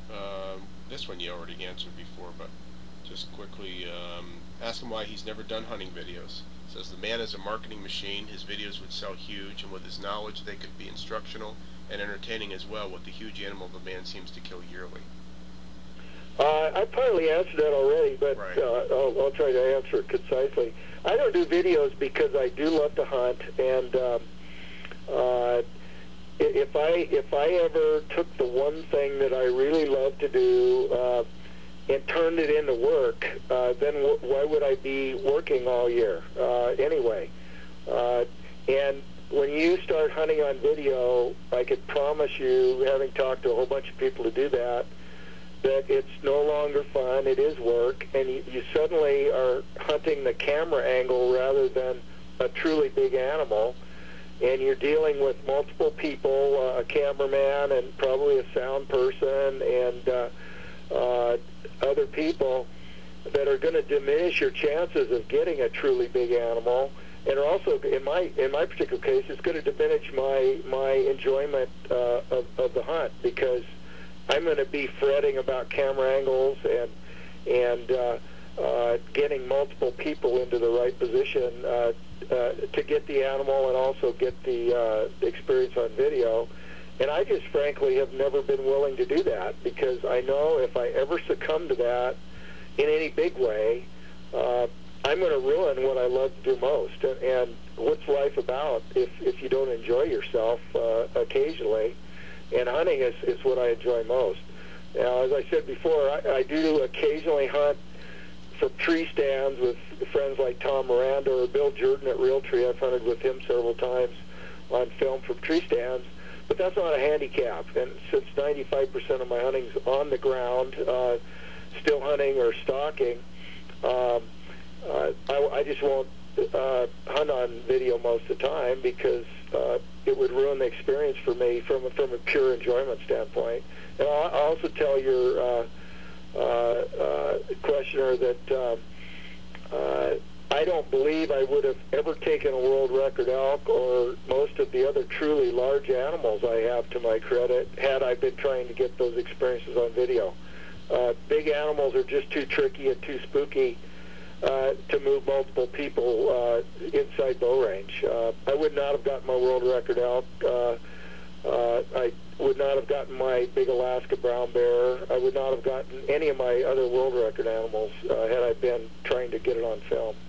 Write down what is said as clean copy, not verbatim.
This one you already answered before, but just quickly, ask him why he's never done hunting videos. Says the man is a marketing machine. His videos would sell huge, and with his knowledge, they could be instructional and entertaining as well. With the huge animal the man seems to kill yearly. I partly answered that already, but Right. I'll try to answer it concisely. I don't do videos because I do love to hunt, and if I ever took the one thing that I really love to do and turned it into work, then why would I be working all year anyway? And when you start hunting on video, I could promise you, having talked to a whole bunch of people to do that it's no longer fun, it is work, and you suddenly are hunting the camera angle rather than a truly big animal, and you're dealing with multiple people, a cameraman and probably a sound person and other people that are going to diminish your chances of getting a truly big animal, and are also, in my particular case, it's going to diminish my enjoyment of the hunt, because I'm going to be fretting about camera angles and getting multiple people into the right position to get the animal and also get the experience on video. And I just frankly have never been willing to do that, because I know if I ever succumb to that in any big way, I'm going to ruin what I love to do most. And what's life about if you don't enjoy yourself occasionally? And hunting is what I enjoy most. Now, as I said before, I do occasionally hunt from tree stands with friends like Tom Miranda or Bill Jordan at Realtree. I've hunted with him several times on film from tree stands, but that's not a handicap. And since 95% of my hunting's on the ground, still hunting or stalking, I just won't hunt on video most of the time, because it would ruin the experience for me from a pure enjoyment standpoint. And I'll also tell your questioner that I don't believe I would have ever taken a world record elk or most of the other truly large animals I have to my credit had I been trying to get those experiences on video. Big animals are just too tricky and too spooky to move multiple people inside bow range. I would not have gotten my world record elk. I would not have gotten my big Alaska brown bear. I would not have gotten any of my other world record animals had I been trying to get it on film.